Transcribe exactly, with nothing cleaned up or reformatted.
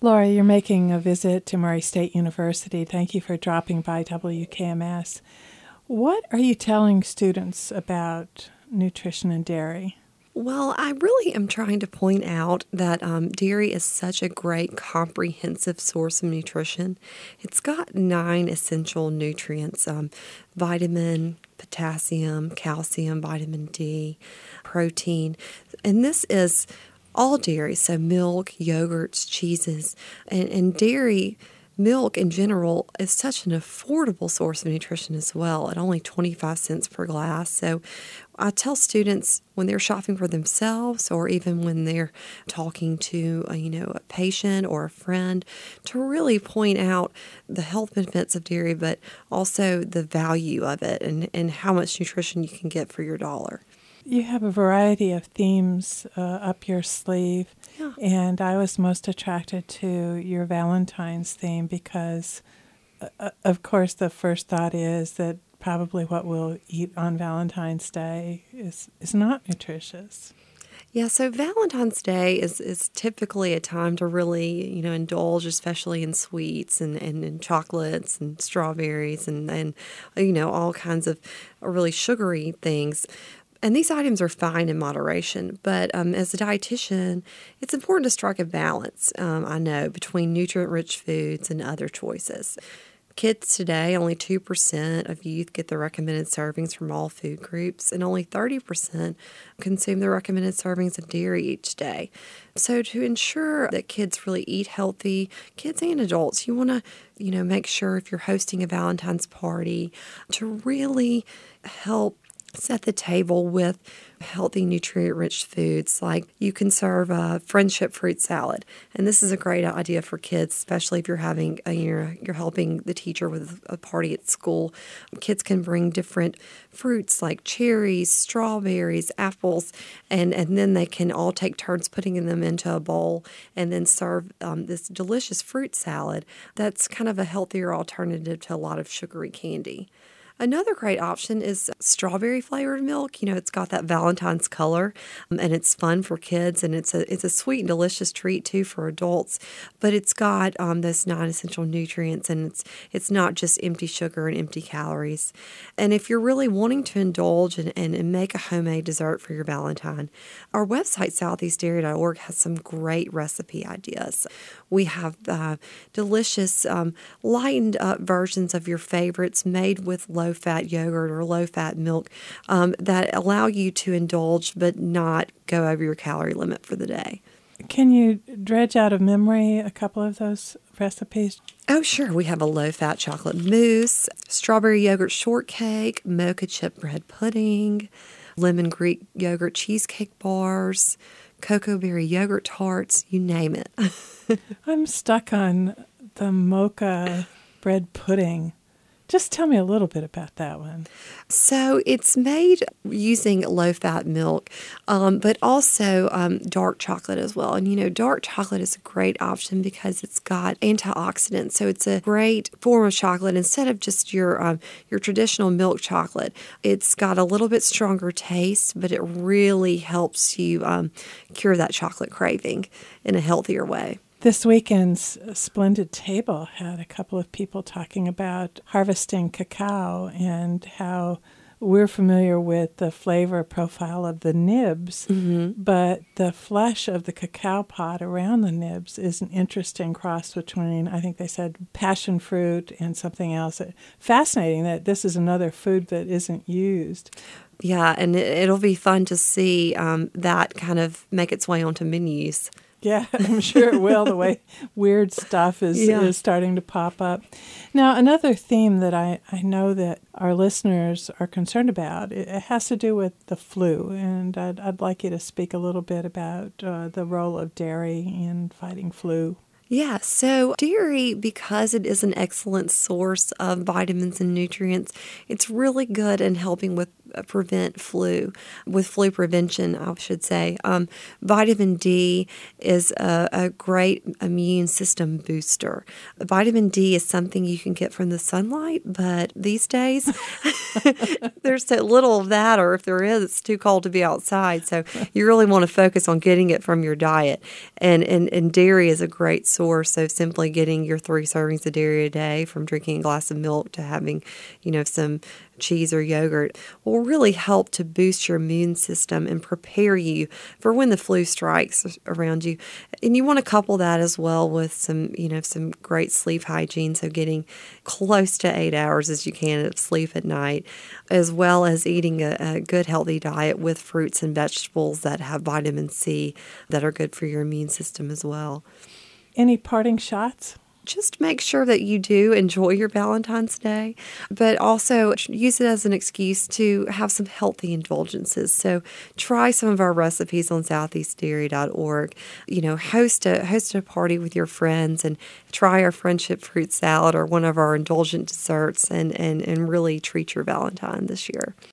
Laura, you're making a visit to Murray State University. Thank you for dropping by W K M S. What are you telling students about nutrition and dairy? Well, I really am trying to point out that um, dairy is such a great comprehensive source of nutrition. It's got nine essential nutrients, um, vitamin, potassium, calcium, vitamin D, protein, and this is all dairy, so milk, yogurts, cheeses, and, and dairy milk in general is such an affordable source of nutrition as well at only twenty-five cents per glass. So I tell students when they're shopping for themselves or even when they're talking to a, you know, a patient or a friend to really point out the health benefits of dairy, but also the value of it and, and how much nutrition you can get for your dollar. You have a variety of themes uh, up your sleeve, yeah. and I was most attracted to your Valentine's theme because, uh, of course, the first thought is that probably what we'll eat on Valentine's Day is, is not nutritious. Yeah, so Valentine's Day is, is typically a time to really, you know, indulge, especially in sweets and, and, and chocolates and strawberries and, and, you know, all kinds of really sugary things. And these items are fine in moderation, but um, as a dietitian, it's important to strike a balance, um, I know, between nutrient-rich foods and other choices. Kids today, only two percent of youth get the recommended servings from all food groups, and only thirty percent consume the recommended servings of dairy each day. So to ensure that kids really eat healthy, kids and adults, you want to, you know, make sure if you're hosting a Valentine's party to really help set the table with healthy, nutrient-rich foods. Like you can serve a friendship fruit salad, and this is a great idea for kids, especially if you're having a, you're you're helping the teacher with a party at school. Kids can bring different fruits like cherries, strawberries, apples, and and then they can all take turns putting them into a bowl, and then serve um, this delicious fruit salad. That's kind of a healthier alternative to a lot of sugary candy. Another great option is strawberry flavored milk. You know, it's got that Valentine's color, um, and it's fun for kids, and it's a it's a sweet and delicious treat too for adults. But it's got um, those non-essential nutrients, and it's it's not just empty sugar and empty calories. And if you're really wanting to indulge and, and, and make a homemade dessert for your Valentine, our website southeast dairy dot org has some great recipe ideas. We have uh, delicious um, lightened up versions of your favorites made with low-fat yogurt or low-fat milk um, that allow you to indulge but not go over your calorie limit for the day. Can you dredge out of memory a couple of those recipes? Oh, sure. We have a low-fat chocolate mousse, strawberry yogurt shortcake, mocha chip bread pudding, lemon Greek yogurt cheesecake bars, cocoa berry yogurt tarts, you name it. I'm stuck on the mocha bread pudding. Just tell me a little bit about that one. So it's made using low-fat milk, um, but also um, dark chocolate as well. And, you know, dark chocolate is a great option because it's got antioxidants. So it's a great form of chocolate instead of just your um, your traditional milk chocolate. It's got a little bit stronger taste, but it really helps you um, cure that chocolate craving in a healthier way. This weekend's Splendid Table had a couple of people talking about harvesting cacao and how we're familiar with the flavor profile of the nibs, mm-hmm. but the flesh of the cacao pod around the nibs is an interesting cross between, I think they said, passion fruit and something else. Fascinating that this is another food that isn't used. Yeah, and it'll be fun to see um, that kind of make its way onto menus. Yeah, I'm sure it will, the way weird stuff is, yeah. is starting to pop up. Now, another theme that I, I know that our listeners are concerned about, it, it has to do with the flu, and I'd, I'd like you to speak a little bit about uh, the role of dairy in fighting flu. Yeah, so dairy, because it is an excellent source of vitamins and nutrients, it's really good in helping with prevent flu, with flu prevention, I should say. Um, vitamin D is a, a great immune system booster. Vitamin D is something you can get from the sunlight, but these days there's so little of that, or if there is, it's too cold to be outside. So you really want to focus on getting it from your diet. And, and, and dairy is a great source. So simply getting your three servings of dairy a day, from drinking a glass of milk to having, you know, some cheese or yogurt, will really help to boost your immune system and prepare you for when the flu strikes around you. And you want to couple that as well with some, you know, some great sleep hygiene. So getting close to eight hours as you can of sleep at night, as well as eating a, a good healthy diet with fruits and vegetables that have vitamin C that are good for your immune system as well. Any parting shots? Just make sure that you do enjoy your Valentine's Day, but also use it as an excuse to have some healthy indulgences. So try some of our recipes on southeast dairy dot org. You know, host a host a party with your friends and try our friendship fruit salad or one of our indulgent desserts, and, and, and really treat your Valentine this year.